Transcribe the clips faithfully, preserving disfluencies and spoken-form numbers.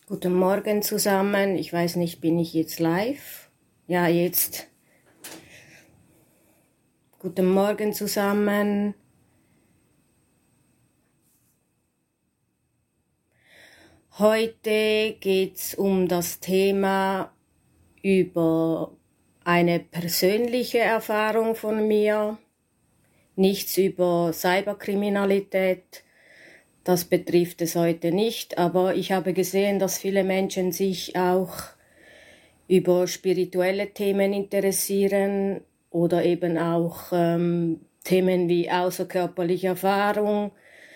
Guten Morgen zusammen. Ich weiß nicht, bin ich jetzt live? Ja, jetzt. Guten Morgen zusammen. Heute geht's um das Thema über eine persönliche Erfahrung von mir. Nichts über Cyberkriminalität. Das betrifft es heute nicht, aber ich habe gesehen, dass viele Menschen sich auch über spirituelle Themen interessieren oder eben auch ähm, Themen wie außerkörperliche Erfahrung,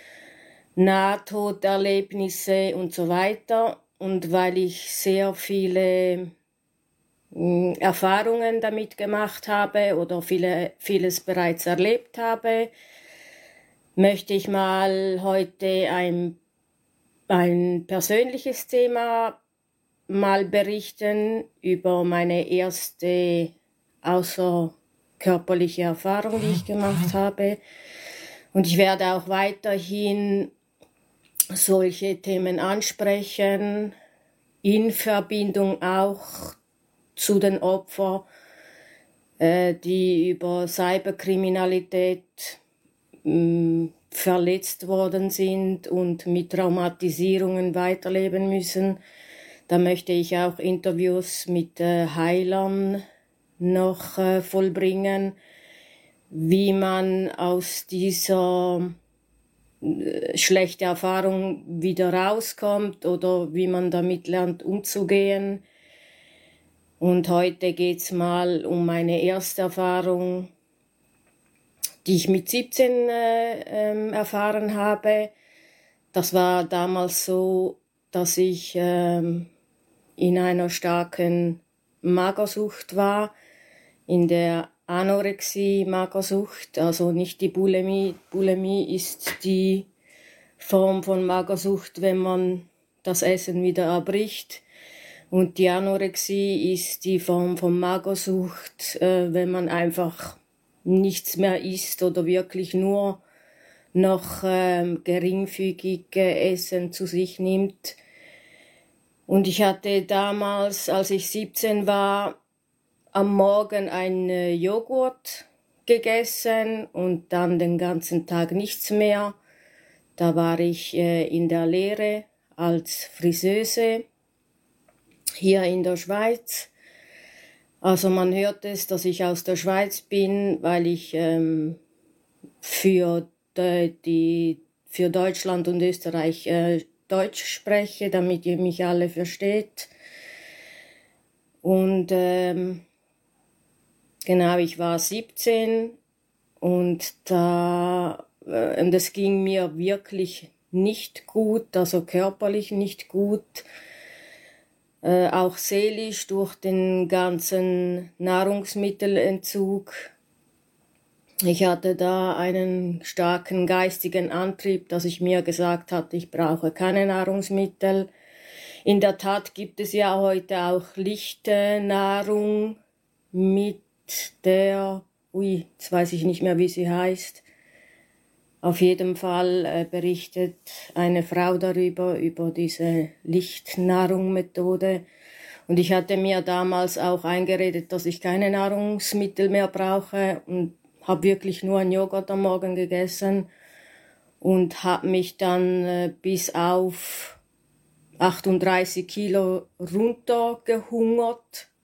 Nahtoderlebnisse und so weiter. Und weil ich sehr viele mh, Erfahrungen damit gemacht habe oder viele, vieles bereits erlebt habe, möchte ich mal heute ein, ein persönliches Thema mal berichten über meine erste außerkörperliche Erfahrung, die ich gemacht habe. Und ich werde auch weiterhin solche Themen ansprechen, in Verbindung auch zu den Opfern, äh, die über Cyberkriminalität mh, verletzt worden sind und mit Traumatisierungen weiterleben müssen. Da möchte ich auch Interviews mit äh, Heilern noch äh, vollbringen, wie man aus dieser äh, schlechten Erfahrung wieder rauskommt oder wie man damit lernt umzugehen. Und heute geht's mal um meine erste Erfahrung, die ich mit siebzehn äh, ähm, erfahren habe. Das war damals so, dass ich ähm, in einer starken Magersucht war, in der Anorexie, Magersucht, also nicht die Bulimie. Bulimie ist die Form von Magersucht, wenn man das Essen wieder erbricht. Und die Anorexie ist die Form von Magersucht, äh, wenn man einfach nichts mehr isst oder wirklich nur noch äh, geringfügig Essen zu sich nimmt. Und ich hatte damals, als ich siebzehn war, am Morgen einen Joghurt gegessen und dann den ganzen Tag nichts mehr. Da war ich äh, in der Lehre als Friseuse hier in der Schweiz. Also man hört es, dass ich aus der Schweiz bin, weil ich ähm, für, die, die, für Deutschland und Österreich äh, Deutsch spreche, damit ihr mich alle versteht. Und ähm, genau, ich war siebzehn und da äh, und es ging mir wirklich nicht gut, also körperlich nicht gut, äh, auch seelisch durch den ganzen Nahrungsmittelentzug. Ich hatte da einen starken geistigen Antrieb, dass ich mir gesagt hatte, ich brauche keine Nahrungsmittel. In der Tat gibt es ja heute auch lichte Nahrung mit der, ui, jetzt weiß ich nicht mehr, wie sie heißt. Auf jeden Fall äh, berichtet eine Frau darüber, über diese Lichtnahrung-Methode. Und ich hatte mir damals auch eingeredet, dass ich keine Nahrungsmittel mehr brauche und habe wirklich nur einen Joghurt am Morgen gegessen und habe mich dann äh, bis auf achtunddreißig Kilo runtergehungert.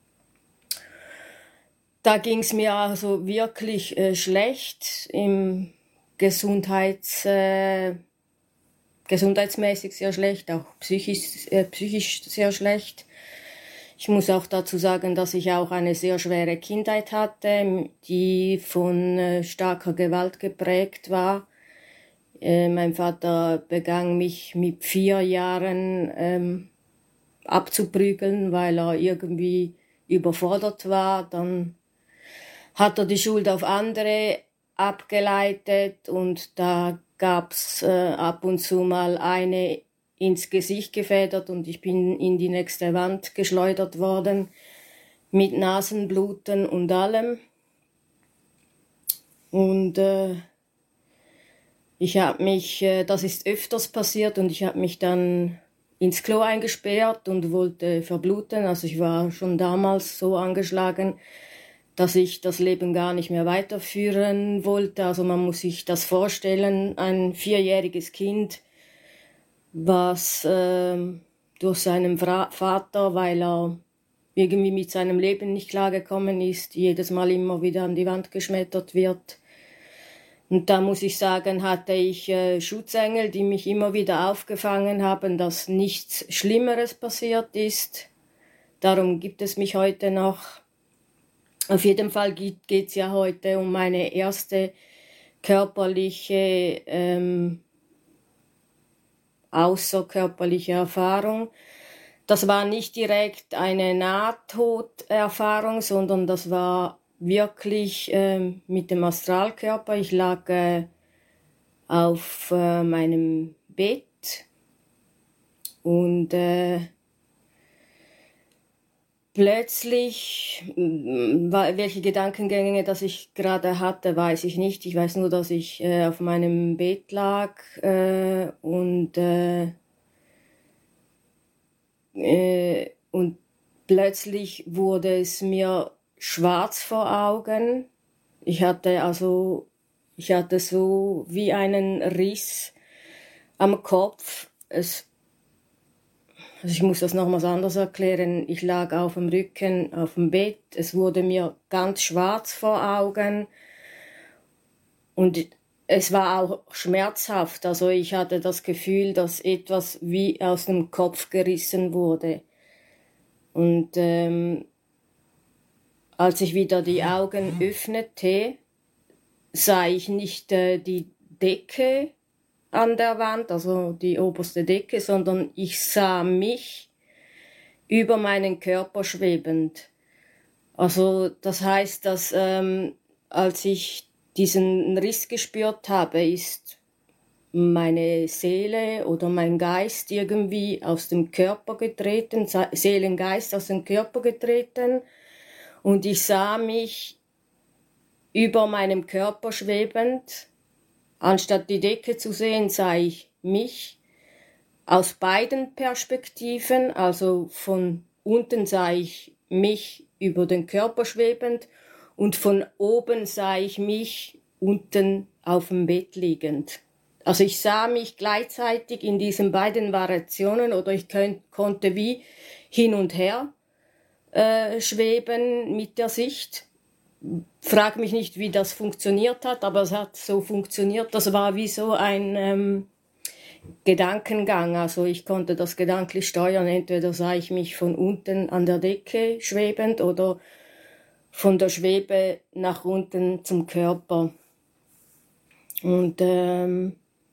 Da ging es mir also wirklich äh, schlecht, im Gesundheits, äh, gesundheitsmäßig sehr schlecht, auch psychisch, äh, psychisch sehr schlecht. Ich muss auch dazu sagen, dass ich auch eine sehr schwere Kindheit hatte, die von äh, starker Gewalt geprägt war. Äh, mein Vater begann mich mit vier Jahren ähm, abzuprügeln, weil er irgendwie überfordert war. Dann hat er die Schuld auf andere abgeleitet und da gab's äh, ab und zu mal eine ins Gesicht gefedert und ich bin in die nächste Wand geschleudert worden mit Nasenbluten und allem. Und äh, ich habe mich, äh, das ist öfters passiert und ich habe mich dann ins Klo eingesperrt und wollte verbluten. Also ich war schon damals so angeschlagen, dass ich das Leben gar nicht mehr weiterführen wollte. Also man muss sich das vorstellen, ein vierjähriges Kind, was äh, durch seinen Fra- Vater, weil er irgendwie mit seinem Leben nicht klargekommen ist, jedes Mal immer wieder an die Wand geschmettert wird. Und da muss ich sagen, hatte ich äh, Schutzengel, die mich immer wieder aufgefangen haben, dass nichts Schlimmeres passiert ist. Darum gibt es mich heute noch. Auf jeden Fall geht es ja heute um meine erste körperliche, ähm, außerkörperliche Erfahrung. Das war nicht direkt eine Nahtoderfahrung, sondern das war wirklich äh, mit dem Astralkörper. Ich lag äh, auf äh, meinem Bett und äh, plötzlich, mm, welche Gedankengänge das ich gerade hatte, weiß ich nicht. Ich weiß nur, dass ich äh, auf meinem Bett lag äh, und äh, äh, und plötzlich wurde es mir schwarz vor Augen. Ich hatte also, ich hatte so wie einen Riss am Kopf. Es, also ich muss das nochmals anders erklären. Ich lag auf dem Rücken, auf dem Bett. Es wurde mir ganz schwarz vor Augen. Und es war auch schmerzhaft. Also ich hatte das Gefühl, dass etwas wie aus dem Kopf gerissen wurde. Und ähm, als ich wieder die Augen öffnete, sah ich nicht äh, die Decke an der Wand, also die oberste Decke, sondern ich sah mich über meinen Körper schwebend. Also das heißt, dass ähm, als ich diesen Riss gespürt habe, ist meine Seele oder mein Geist irgendwie aus dem Körper getreten, Seelengeist aus dem Körper getreten, und ich sah mich über meinem Körper schwebend. Anstatt die Decke zu sehen, sah ich mich aus beiden Perspektiven. Also von unten sah ich mich über den Körper schwebend und von oben sah ich mich unten auf dem Bett liegend. Also ich sah mich gleichzeitig in diesen beiden Variationen, oder ich könnt, konnte wie hin und her äh, schweben mit der Sicht. Frag mich nicht, wie das funktioniert hat, aber es hat so funktioniert. Das war wie so ein ähm, Gedankengang. Also ich konnte das gedanklich steuern. Entweder sah ich mich von unten an der Decke schwebend oder von der Schwebe nach unten zum Körper. Und ähm,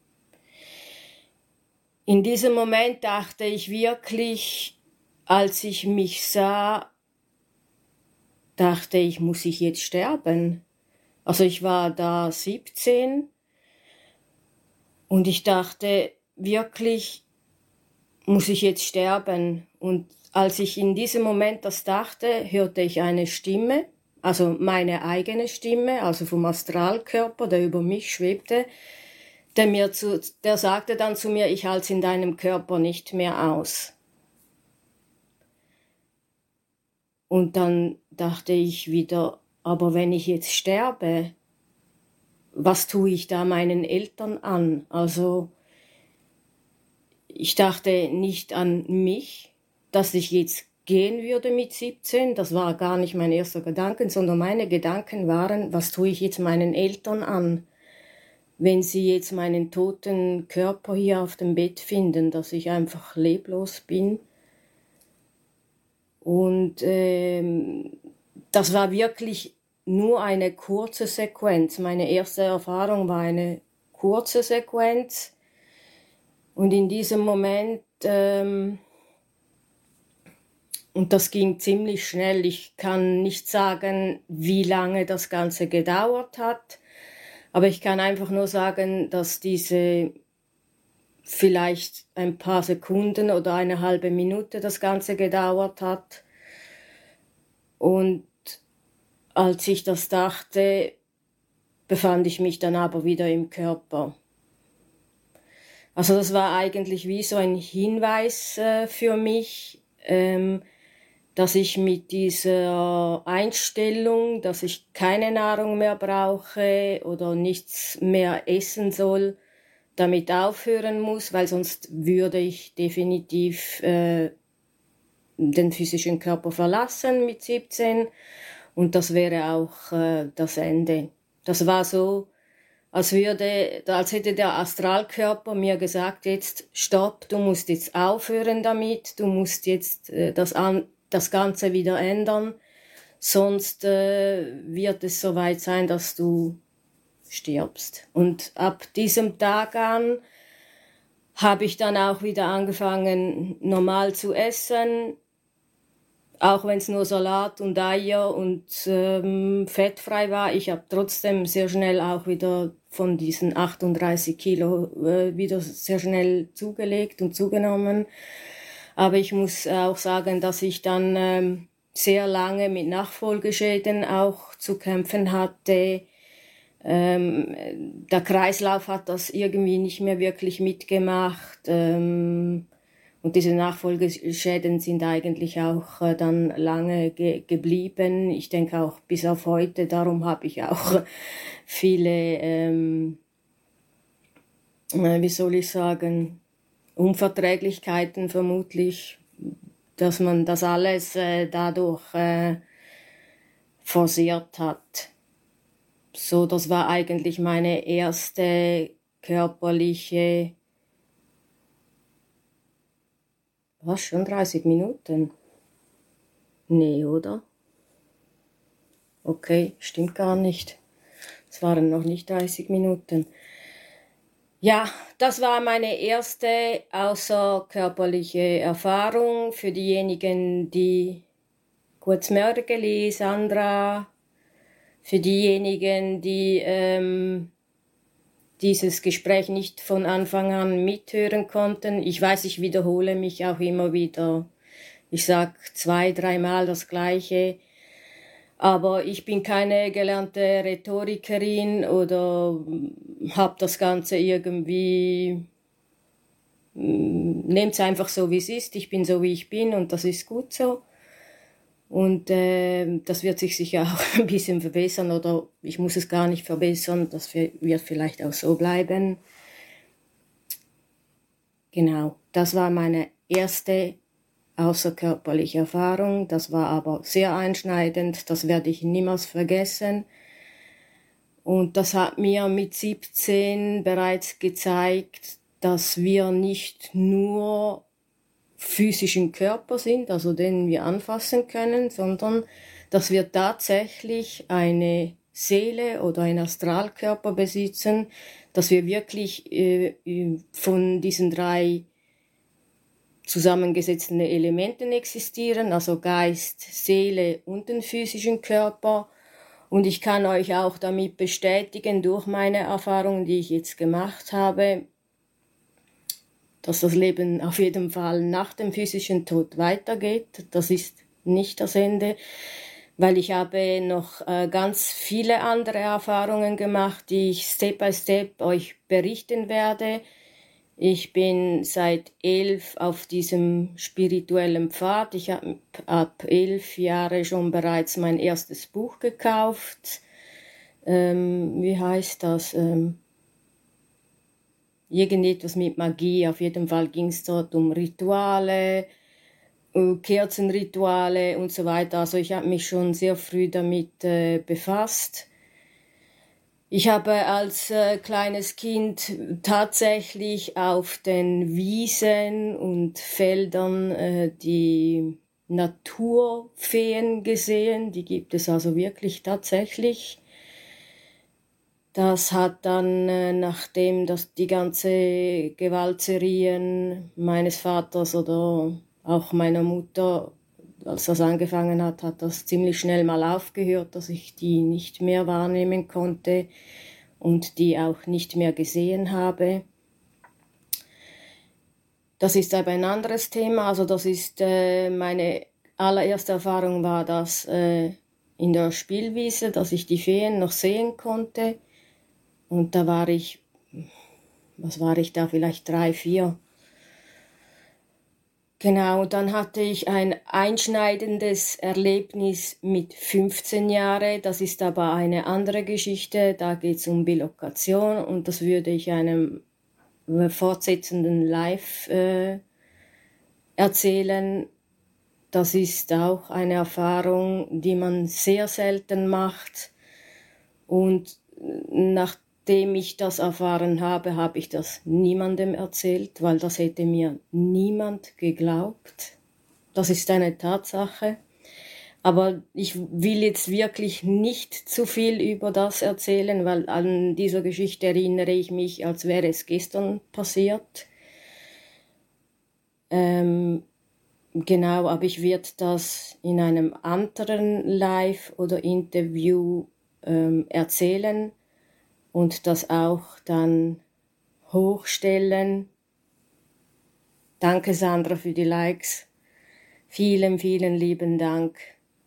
in diesem Moment dachte ich wirklich, als ich mich sah, dachte ich, muss ich jetzt sterben? Also ich war da siebzehn und ich dachte wirklich, muss ich jetzt sterben? Und als ich in diesem Moment das dachte, hörte ich eine Stimme, also meine eigene Stimme, also vom Astralkörper, der über mich schwebte, der mir zu, der sagte dann zu mir, ich halte es in deinem Körper nicht mehr aus. Und dann dachte ich wieder, aber wenn ich jetzt sterbe, was tue ich da meinen Eltern an? Also ich dachte nicht an mich, dass ich jetzt gehen würde mit siebzehn. Das war gar nicht mein erster Gedanke, sondern meine Gedanken waren, was tue ich jetzt meinen Eltern an, wenn sie jetzt meinen toten Körper hier auf dem Bett finden, dass ich einfach leblos bin. Und ähm, das war wirklich nur eine kurze Sequenz. Meine erste Erfahrung war eine kurze Sequenz. Und in diesem Moment, ähm, und das ging ziemlich schnell, ich kann nicht sagen, wie lange das Ganze gedauert hat, aber ich kann einfach nur sagen, dass diese vielleicht ein paar Sekunden oder eine halbe Minute das Ganze gedauert hat. Und als ich das dachte, befand ich mich dann aber wieder im Körper. Also das war eigentlich wie so ein Hinweis äh, für mich, ähm, dass ich mit dieser Einstellung, dass ich keine Nahrung mehr brauche oder nichts mehr essen soll, damit aufhören muss, weil sonst würde ich definitiv äh, den physischen Körper verlassen mit siebzehn und das wäre auch äh, das Ende. Das war so, als würde, als hätte der Astralkörper mir gesagt, jetzt stopp, du musst jetzt aufhören damit, du musst jetzt äh, das, an, das Ganze wieder ändern, sonst äh, wird es soweit sein, dass du stirbst. Und ab diesem Tag an habe ich dann auch wieder angefangen, normal zu essen, auch wenn es nur Salat und Eier und ähm, fettfrei war. Ich habe trotzdem sehr schnell auch wieder von diesen achtunddreißig Kilo äh, wieder sehr schnell zugelegt und zugenommen. Aber ich muss auch sagen, dass ich dann ähm, sehr lange mit Nachfolgeschäden auch zu kämpfen hatte. Ähm, der Kreislauf hat das irgendwie nicht mehr wirklich mitgemacht. Ähm, und diese Nachfolgeschäden sind eigentlich auch äh, dann lange ge- geblieben. Ich denke auch bis auf heute. Darum habe ich auch viele, ähm, äh, wie soll ich sagen, Unverträglichkeiten vermutlich, dass man das alles äh, dadurch äh, forciert hat. So, das war eigentlich meine erste körperliche, was, schon dreißig Minuten? Nee, oder? Okay, stimmt gar nicht. Es waren noch nicht dreißig Minuten. Ja, das war meine erste außerkörperliche Erfahrung für diejenigen, die kurz Mörgeli, Sandra, für diejenigen, die ähm, dieses Gespräch nicht von Anfang an mithören konnten. Ich weiß, ich wiederhole mich auch immer wieder. Ich sag zwei, dreimal das Gleiche. Aber ich bin keine gelernte Rhetorikerin oder habe das Ganze irgendwie, nehmt es einfach so, wie es ist. Ich bin so, wie ich bin und das ist gut so. Und äh, das wird sich sicher auch ein bisschen verbessern oder ich muss es gar nicht verbessern, das wird vielleicht auch so bleiben. Genau, das war meine erste außerkörperliche Erfahrung, das war aber sehr einschneidend, das werde ich niemals vergessen. Und das hat mir mit siebzehn bereits gezeigt, dass wir nicht nur physischen Körper sind, also den wir anfassen können, sondern dass wir tatsächlich eine Seele oder einen Astralkörper besitzen, dass wir wirklich äh, von diesen drei zusammengesetzten Elementen existieren, also Geist, Seele und den physischen Körper. Und ich kann euch auch damit bestätigen, durch meine Erfahrungen, die ich jetzt gemacht habe, dass das Leben auf jeden Fall nach dem physischen Tod weitergeht. Das ist nicht das Ende, weil ich habe noch äh, ganz viele andere Erfahrungen gemacht, die ich Step by Step euch berichten werde. Ich bin seit elf auf diesem spirituellen Pfad. Ich habe ab elf Jahre schon bereits mein erstes Buch gekauft. Ähm, wie heißt das? Ähm, Irgendetwas mit Magie. Auf jeden Fall ging es dort um Rituale, Kerzenrituale und so weiter. Also ich habe mich schon sehr früh damit äh, befasst. Ich habe als äh, kleines Kind tatsächlich auf den Wiesen und Feldern äh, die Naturfeen gesehen. Die gibt es also wirklich tatsächlich. Das hat dann, äh, nachdem das die ganze Gewaltserien meines Vaters oder auch meiner Mutter, als das angefangen hat, hat das ziemlich schnell mal aufgehört, dass ich die nicht mehr wahrnehmen konnte und die auch nicht mehr gesehen habe. Das ist aber ein anderes Thema. Also das ist äh, meine allererste Erfahrung war das äh, in der Spielwiese, dass ich die Feen noch sehen konnte. Und da war ich was war ich da, vielleicht drei, vier. Genau, dann hatte ich ein einschneidendes Erlebnis mit fünfzehn Jahren. Das ist aber eine andere Geschichte. Da geht es um Bilokation und das würde ich einem fortsetzenden Live äh, erzählen. Das ist auch eine Erfahrung, die man sehr selten macht. Und nachdem ich das erfahren habe, habe ich das niemandem erzählt, weil das hätte mir niemand geglaubt. Das ist eine Tatsache. Aber ich will jetzt wirklich nicht zu viel über das erzählen, weil an dieser Geschichte erinnere ich mich, als wäre es gestern passiert. Ähm, genau, aber ich werde das in einem anderen Live oder Interview ähm, erzählen und das auch dann hochstellen. Danke, Sandra, für die Likes. Vielen, vielen lieben Dank.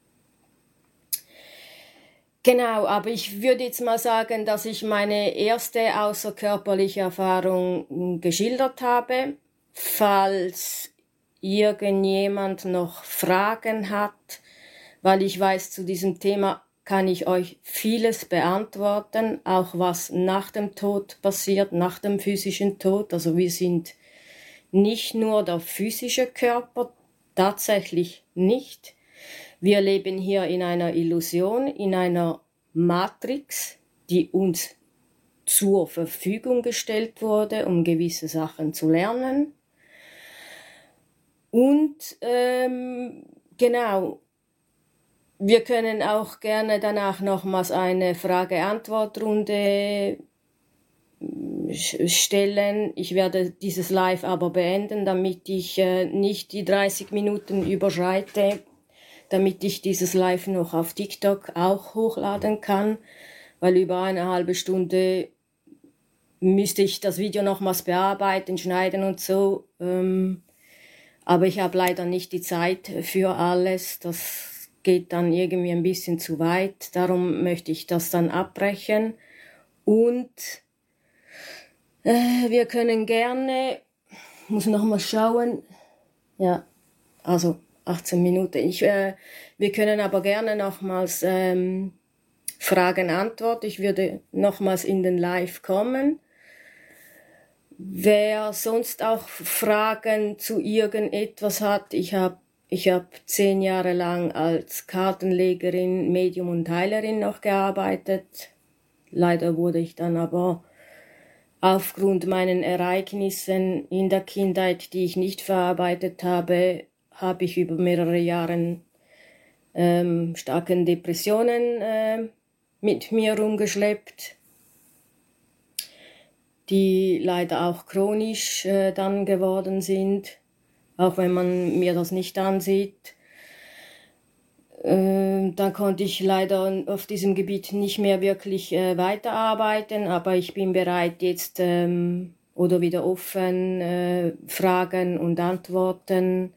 Genau, aber ich würde jetzt mal sagen, dass ich meine erste außerkörperliche Erfahrung geschildert habe. Falls irgendjemand noch Fragen hat, weil ich weiß, zu diesem Thema kann ich euch vieles beantworten, auch was nach dem Tod passiert, nach dem physischen Tod. Also wir sind nicht nur der physische Körper, tatsächlich nicht. Wir leben hier in einer Illusion, in einer Matrix, die uns zur Verfügung gestellt wurde, um gewisse Sachen zu lernen. Und ähm, genau, wir können auch gerne danach nochmals eine Frage-Antwort-Runde stellen. Ich werde dieses Live aber beenden, damit ich äh, nicht die dreißig Minuten überschreite, damit ich dieses Live noch auf TikTok auch hochladen kann, weil über eine halbe Stunde müsste ich das Video nochmals bearbeiten, schneiden und so. Ähm, aber ich habe leider nicht die Zeit für alles. Das geht dann irgendwie ein bisschen zu weit. Darum möchte ich das dann abbrechen. Und äh, wir können gerne, ich muss nochmal schauen, ja, also achtzehn Minuten. Ich, äh, wir können aber gerne nochmals ähm, Fragen-Antwort. Ich würde nochmals in den Live kommen. Wer sonst auch Fragen zu irgendetwas hat, ich habe ich hab zehn Jahre lang als Kartenlegerin, Medium und Heilerin noch gearbeitet. Leider wurde ich dann aber aufgrund meinen Ereignissen in der Kindheit, die ich nicht verarbeitet habe, habe ich über mehrere Jahre ähm, starken Depressionen äh, mit mir rumgeschleppt, die leider auch chronisch äh, dann geworden sind, auch wenn man mir das nicht ansieht. Äh, dann konnte ich leider auf diesem Gebiet nicht mehr wirklich äh, weiterarbeiten, aber ich bin bereit jetzt ähm, oder wieder offen, äh, Fragen und Antworten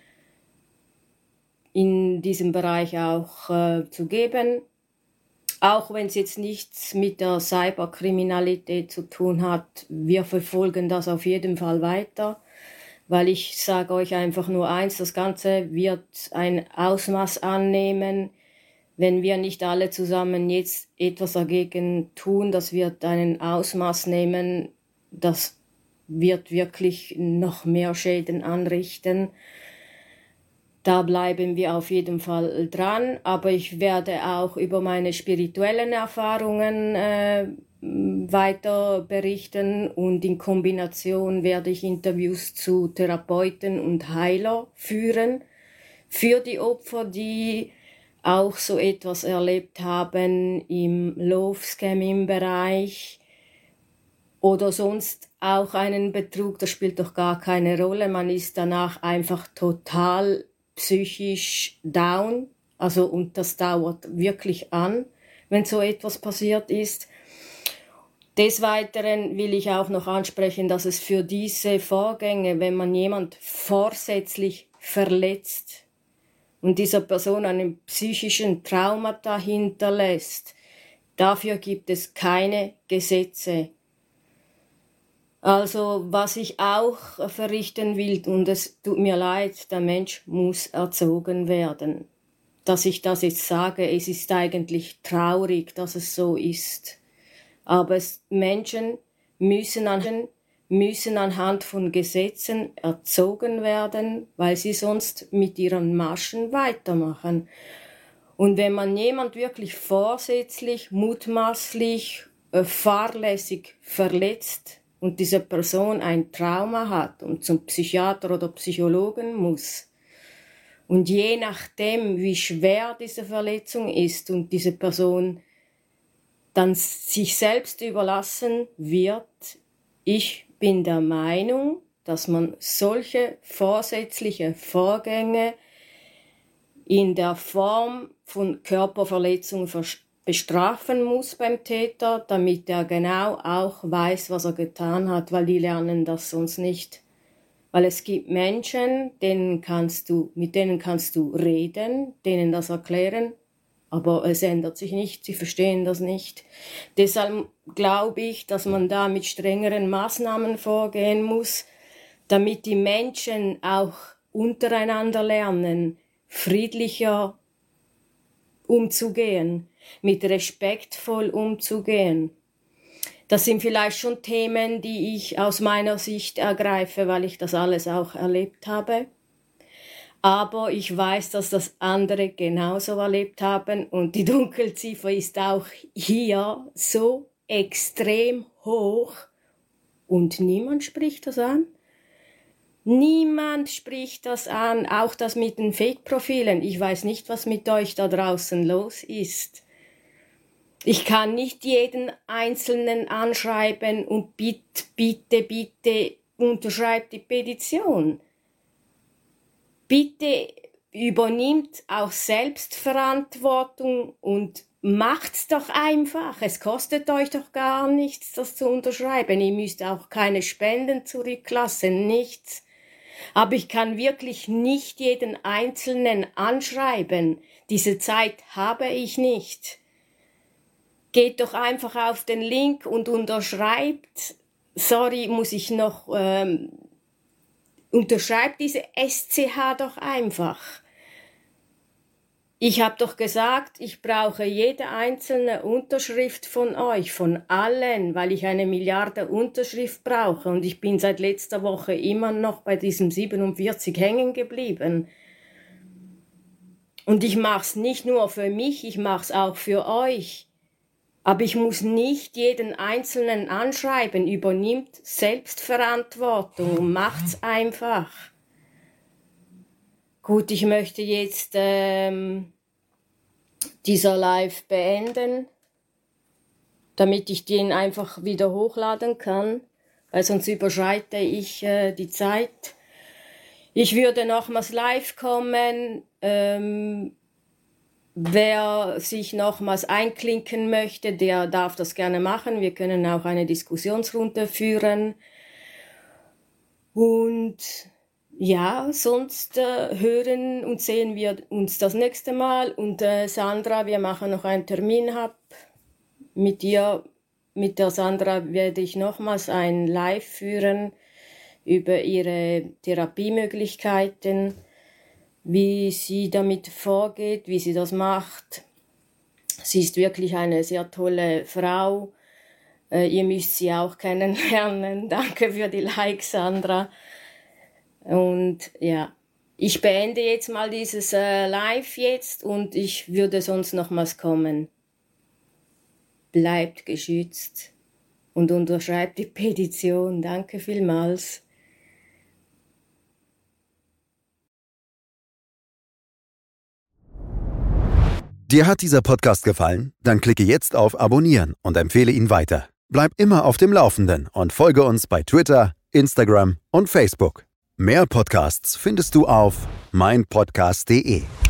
in diesem Bereich auch äh, zu geben. Auch wenn es jetzt nichts mit der Cyberkriminalität zu tun hat, wir verfolgen das auf jeden Fall weiter, weil ich sage euch einfach nur eins, das Ganze wird ein Ausmaß annehmen, wenn wir nicht alle zusammen jetzt etwas dagegen tun, das wird einen Ausmaß nehmen, das wird wirklich noch mehr Schäden anrichten. Da bleiben wir auf jeden Fall dran, aber ich werde auch über meine spirituellen Erfahrungen äh, weiter berichten und in Kombination werde ich Interviews zu Therapeuten und Heiler führen für die Opfer, die auch so etwas erlebt haben im Love-Scamming-Bereich oder sonst auch einen Betrug, das spielt doch gar keine Rolle. Man ist danach einfach total psychisch down, also und das dauert wirklich an, wenn so etwas passiert ist. Des Weiteren will ich auch noch ansprechen, dass es für diese Vorgänge, wenn man jemand vorsätzlich verletzt und dieser Person einen psychischen Traumata hinterlässt, dafür gibt es keine Gesetze. Also was ich auch verrichten will, und es tut mir leid, der Mensch muss erzogen werden. Dass ich das jetzt sage, es ist eigentlich traurig, dass es so ist. Aber es, Menschen müssen, an, müssen anhand von Gesetzen erzogen werden, weil sie sonst mit ihren Maschen weitermachen. Und wenn man jemand wirklich vorsätzlich, mutmaßlich, äh, fahrlässig verletzt und diese Person ein Trauma hat und zum Psychiater oder Psychologen muss, und je nachdem, wie schwer diese Verletzung ist und diese Person dann sich selbst überlassen wird, ich bin der Meinung, dass man solche vorsätzliche Vorgänge in der Form von Körperverletzung bestrafen muss beim Täter, damit er genau auch weiß, was er getan hat, weil die lernen das sonst nicht. Weil es gibt Menschen, denen kannst du, mit denen kannst du reden, denen das erklären, aber es ändert sich nicht, sie verstehen das nicht. Deshalb glaube ich, dass man da mit strengeren Maßnahmen vorgehen muss, damit die Menschen auch untereinander lernen, friedlicher umzugehen, mit respektvoll umzugehen. Das sind vielleicht schon Themen, die ich aus meiner Sicht ergreife, weil ich das alles auch erlebt habe. Aber ich weiß, dass das andere genauso erlebt haben und die Dunkelziffer ist auch hier so extrem hoch und niemand spricht das an. Niemand spricht das an, auch das mit den Fake-Profilen. Ich weiß nicht, was mit euch da draußen los ist. Ich kann nicht jeden Einzelnen anschreiben und bitte, bitte, bitte unterschreibt die Petition. Bitte übernimmt auch Selbstverantwortung und macht's doch einfach. Es kostet euch doch gar nichts, das zu unterschreiben. Ihr müsst auch keine Spenden zurücklassen, nichts. Aber ich kann wirklich nicht jeden Einzelnen anschreiben. Diese Zeit habe ich nicht. Geht doch einfach auf den Link und unterschreibt. Sorry, muss ich noch... Ähm, unterschreibt diese S C H doch einfach. Ich habe doch gesagt, ich brauche jede einzelne Unterschrift von euch, von allen, weil ich eine Milliarde Unterschrift brauche. Und ich bin seit letzter Woche immer noch bei diesem siebenundvierzig hängen geblieben. Und ich mache es nicht nur für mich, ich mache es auch für euch. Aber ich muss nicht jeden Einzelnen anschreiben, übernimmt Selbstverantwortung und macht's einfach. Gut, ich möchte jetzt ähm, dieser Live beenden, damit ich den einfach wieder hochladen kann, weil sonst überschreite ich äh, die Zeit. Ich würde nochmals live kommen, ähm, wer sich nochmals einklinken möchte, der darf das gerne machen. Wir können auch eine Diskussionsrunde führen. Und ja, sonst äh, hören und sehen wir uns das nächste Mal. Und äh, Sandra, wir machen noch einen Termin ab. Mit dir, mit der Sandra werde ich nochmals ein Live führen über ihre Therapiemöglichkeiten, wie sie damit vorgeht, wie sie das macht. Sie ist wirklich eine sehr tolle Frau. Äh, ihr müsst sie auch kennenlernen. Danke für die Likes, Sandra. Und ja, ich beende jetzt mal dieses äh, Live jetzt und ich würde sonst nochmals kommen. Bleibt geschützt und unterschreibt die Petition. Danke vielmals. Dir hat dieser Podcast gefallen? Dann klicke jetzt auf Abonnieren und empfehle ihn weiter. Bleib immer auf dem Laufenden und folge uns bei Twitter, Instagram und Facebook. Mehr Podcasts findest du auf mein podcast punkt de.